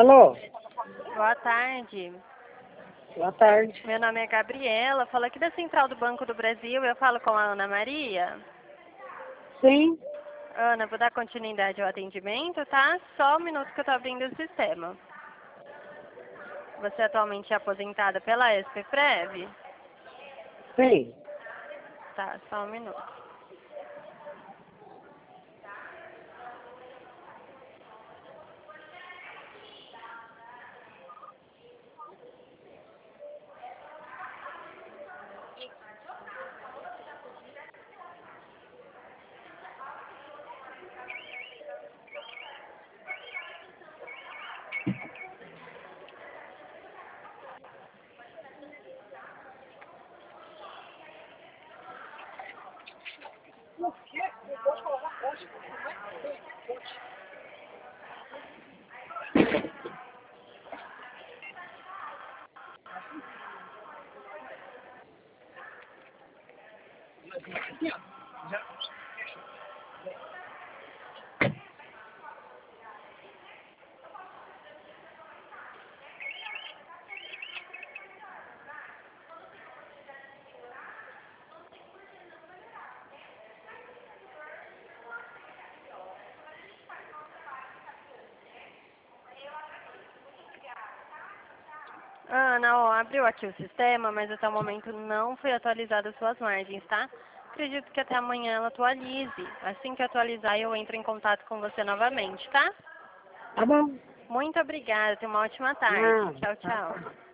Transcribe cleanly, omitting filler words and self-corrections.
Alô? Boa tarde. Boa tarde. Meu nome é Gabriela, falo aqui da Central do Banco do Brasil, eu falo com a Ana Maria. Sim. Ana, vou dar continuidade ao atendimento, tá? Só um minuto que eu tô abrindo o sistema. Você atualmente é aposentada pela SPFrev? Sim. Tá, só um minuto. Ana, ó, abriu aqui o sistema, mas até o momento não foi atualizada as suas margens, tá? Acredito que até amanhã ela atualize. Assim que atualizar, eu entro em contato com você novamente, tá? Tá bom. Muito obrigada, tenha uma ótima tarde. Ah, Tchau, tá. tchau.